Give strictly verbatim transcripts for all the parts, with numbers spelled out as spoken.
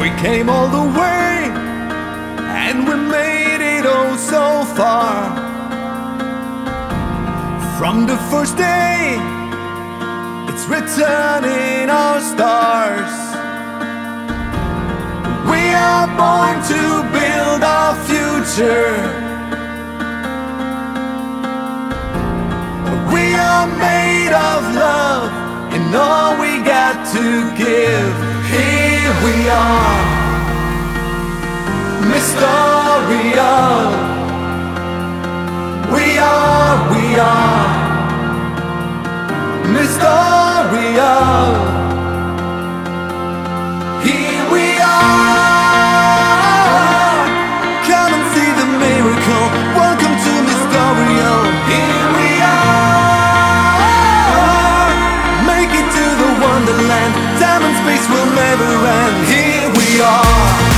We came all the way, and we made it oh so far. From the first day, it's written in our stars. We are born to build our future. We are made of love, and all we got to give. Here we are, Mystoria. We are, we are, Mystoria. Here we are, come and see the miracle. Welcome to Mystoria. Here we are, make it to the wonderland. Time and space will never end. Here we are.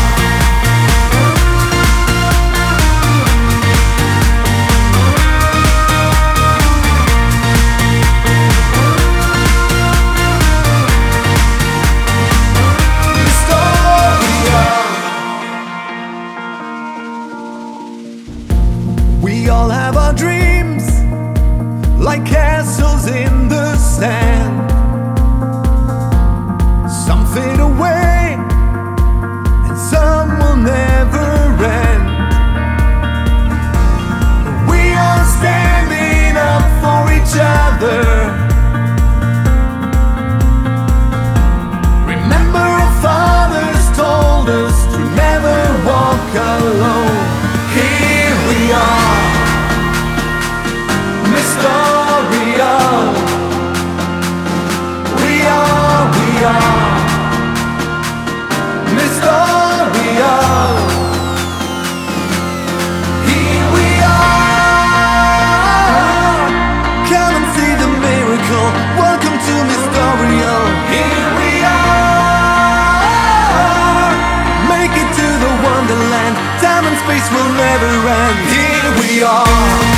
We all have our dreams, like castles in the sand. Some fade away, and some will never end. We are standing up for each other. Remember our fathers told us to never walk alone. Here we are, Mystoria. We are, we are, Mystoria. Here we are, come and see the miracle. Welcome to Mystoria. Here we are, make it to the wonderland. Time and space will never end. Here we are.